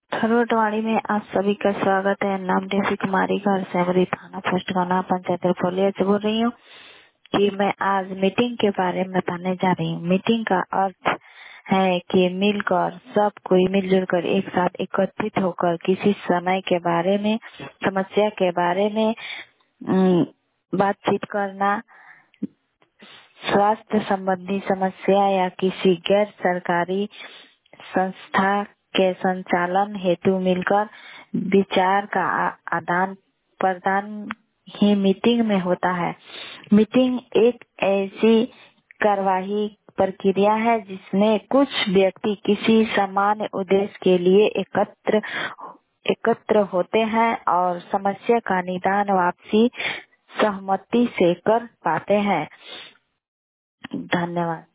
खरवटवाड़ी में आप सभी का स्वागत है। नाम देवी कुमारी, घर सेवरी, थाना फर्स्ट गाना, पंचायत रफोलिया से बोल रही हूँ कि मैं आज मीटिंग के बारे में बताने जा रही हूँ। मीटिंग का अर्थ है कि मिलकर सब कोई मिलजुल कर एक साथ एकत्रित होकर किसी समय के बारे में, समस्या के बारे में बातचीत करना, स्वास्थ्य संबंधी समस्या या किसी गैर सरकारी संस्था के संचालन हेतु मिलकर विचार का आदान प्रदान ही मीटिंग में होता है। मीटिंग एक ऐसी कार्यवाही प्रक्रिया है जिसमें कुछ व्यक्ति किसी सामान्य उद्देश्य के लिए एकत्र होते हैं और समस्या का निदान आपसी सहमति से कर पाते हैं। धन्यवाद।